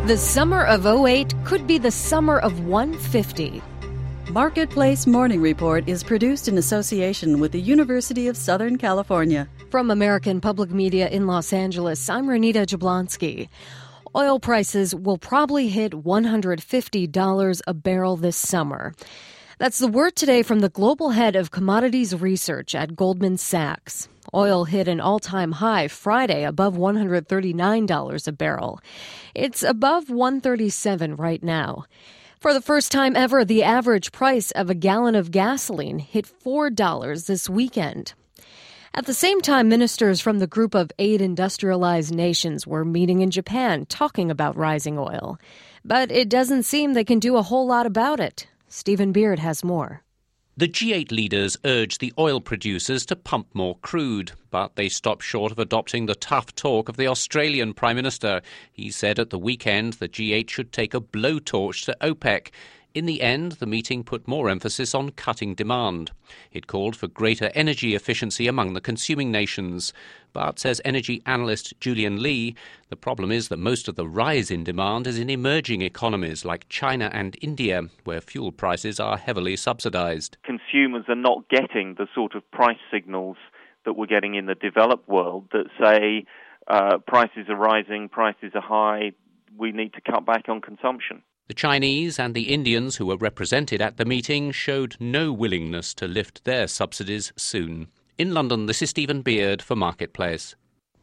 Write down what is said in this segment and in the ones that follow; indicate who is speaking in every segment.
Speaker 1: The summer of '08 could be the summer of 150.
Speaker 2: Marketplace Morning Report is produced in association with the University of Southern California.
Speaker 1: From American Public Media in Los Angeles, I'm Renita Jablonski. Oil prices will probably hit $150 a barrel this summer. That's the word today from the global head of commodities research at Goldman Sachs. Oil hit an all-time high Friday above $139 a barrel. It's above $137 right now. For the first time ever, the average price of a gallon of gasoline hit $4 this weekend. At the same time, ministers from the group of 8 industrialized nations were meeting in Japan talking about rising oil. But it doesn't seem they can do a whole lot about it. Stephen Beard has more.
Speaker 3: The G8 leaders urged the oil producers to pump more crude, but they stopped short of adopting the tough talk of the Australian Prime Minister. He said at the weekend the G8 should take a blowtorch to OPEC. In the end, the meeting put more emphasis on cutting demand. It called for greater energy efficiency among the consuming nations. But, says energy analyst Julian Lee, the problem is that most of the rise in demand is in emerging economies like China and India, where fuel prices are heavily subsidized.
Speaker 4: Consumers are not getting the sort of price signals that we're getting in the developed world that say prices are rising, prices are high, we need to cut back on consumption.
Speaker 3: The Chinese and the Indians who were represented at the meeting showed no willingness to lift their subsidies soon. In London, this is Stephen Beard for Marketplace.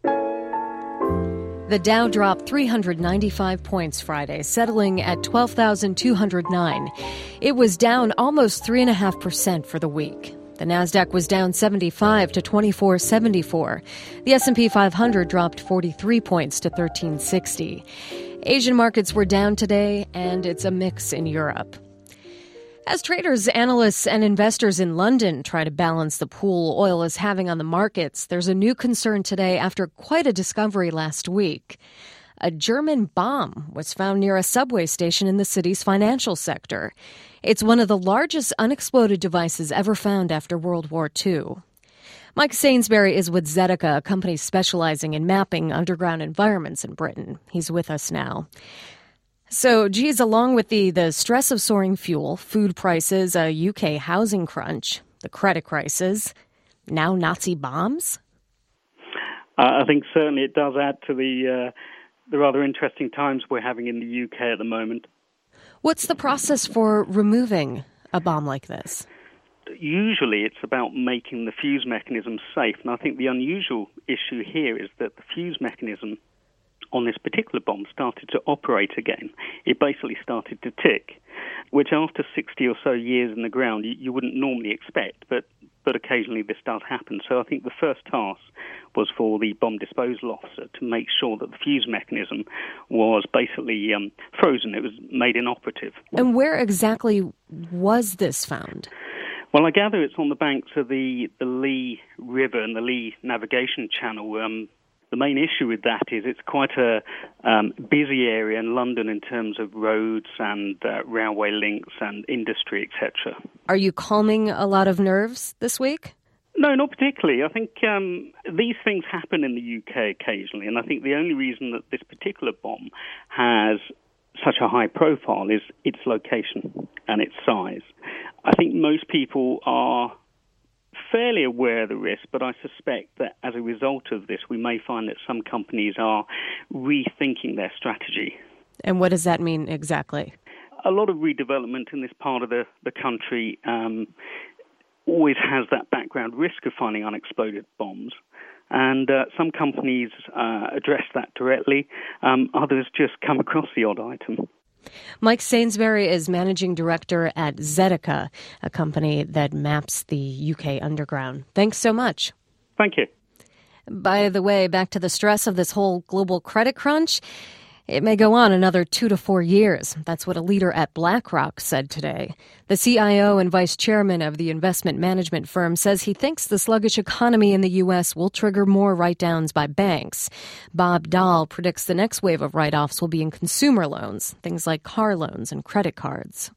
Speaker 1: The Dow dropped 395 points Friday, settling at 12,209. It was down almost 3.5% for the week. The Nasdaq was down 75 to 2474. The S&P 500 dropped 43 points to 1360. Asian markets were down today, and it's a mix in Europe. As traders, analysts, and investors in London try to balance the pull oil is having on the markets, there's a new concern today after quite a discovery last week. A German bomb was found near a subway station in the city's financial sector. It's one of the largest unexploded devices ever found after World War II. Mike Sainsbury is with Zedeca, a company specializing in mapping underground environments in Britain. He's with us now. So, geez, along with the stress of soaring fuel, food prices, a UK housing crunch, the credit crisis, now Nazi bombs?
Speaker 5: I think certainly it does add to the rather interesting times we're having in the UK at the moment.
Speaker 1: What's the process for removing a bomb like this?
Speaker 5: Usually it's about making the fuse mechanism safe, and I think the unusual issue here is that the fuse mechanism on this particular bomb started to operate again. It basically started to tick, which after 60 or so years in the ground you wouldn't normally expect, but occasionally this does happen. So I think the first task was for the bomb disposal officer to make sure that the fuse mechanism was basically frozen. It was made inoperative. And
Speaker 1: where exactly was this found?
Speaker 5: Well, I gather it's on the banks of the Lee River and the Lee Navigation Channel. The main issue with that is it's quite a busy area in London in terms of roads and railway links and industry, etc.
Speaker 1: Are you calming a lot of nerves this week?
Speaker 5: No, not particularly. I think these things happen in the UK occasionally, and I think the only reason that this particular bomb has such a high profile is its location and its size. I think most people are fairly aware of the risk, but I suspect that as a result of this, we may find that some companies are rethinking their strategy.
Speaker 1: And what does that mean exactly?
Speaker 5: A lot of redevelopment in this part of the country always has that background risk of finding unexploded bombs. And some companies address that directly. Others just come across the odd item.
Speaker 1: Mike Sainsbury is managing director at Zedeca, a company that maps the UK underground. Thanks so much.
Speaker 5: Thank you.
Speaker 1: By the way, back to the stress of this whole global credit crunch. It may go on another 2 to 4 years. That's what a leader at BlackRock said today. The CIO and vice chairman of the investment management firm says he thinks the sluggish economy in the U.S. will trigger more write-downs by banks. Bob Dahl predicts the next wave of write-offs will be in consumer loans, things like car loans and credit cards.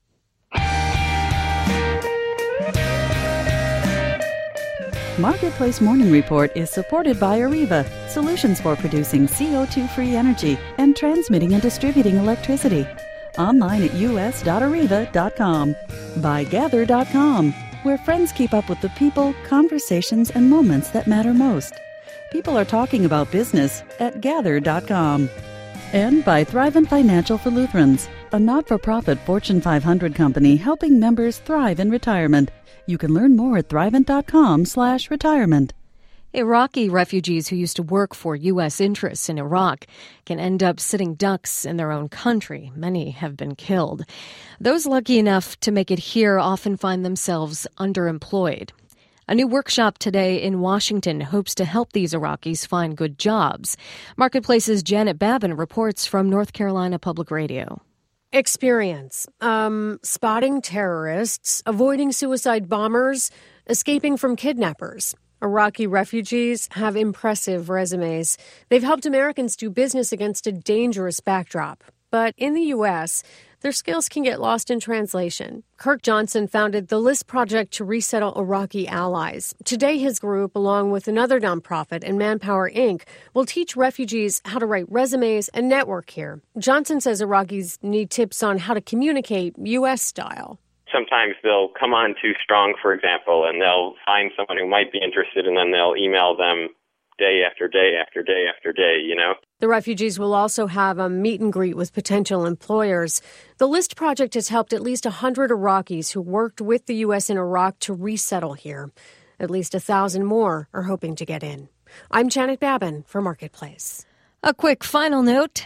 Speaker 2: Marketplace Morning Report is supported by Areva, solutions for producing CO2-free energy and transmitting and distributing electricity. Online at us.areva.com. By Gather.com, where friends keep up with the people, conversations, and moments that matter most. People are talking about business at Gather.com. And by Thrivent Financial for Lutherans, a not-for-profit Fortune 500 company helping members thrive in retirement. You can learn more at thrivent.com/retirement.
Speaker 1: Iraqi refugees who used to work for U.S. interests in Iraq can end up sitting ducks in their own country. Many have been killed. Those lucky enough to make it here often find themselves underemployed. A new workshop today in Washington hopes to help these Iraqis find good jobs. Marketplace's Janet Babin reports from North Carolina Public Radio.
Speaker 6: Experience. Spotting terrorists, avoiding suicide bombers, escaping from kidnappers. Iraqi refugees have impressive resumes. They've helped Americans do business against a dangerous backdrop. But in the U.S., their skills can get lost in translation. Kirk Johnson founded the LIST Project to resettle Iraqi allies. Today, his group, along with another nonprofit and Manpower Inc., will teach refugees how to write resumes and network here. Johnson says Iraqis need tips on how to communicate U.S. style.
Speaker 7: Sometimes they'll come on too strong, for example, and they'll find someone who might be interested, and then they'll email them day after day after day after day, you know?
Speaker 6: The refugees will also have a meet and greet with potential employers. The LIST Project has helped at least 100 Iraqis who worked with the U.S. in Iraq to resettle here. At least 1,000 more are hoping to get in. I'm Janet Babin for Marketplace.
Speaker 1: A quick final note,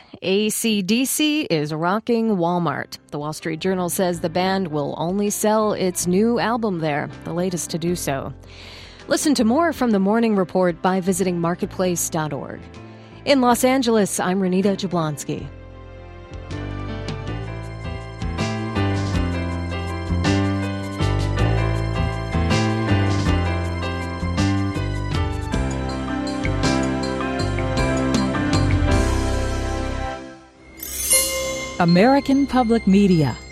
Speaker 1: AC/DC is rocking Walmart. The Wall Street Journal says the band will only sell its new album there, the latest to do so. Listen to more from the Morning Report by visiting marketplace.org. In Los Angeles, I'm Renita Jablonski.
Speaker 8: American Public Media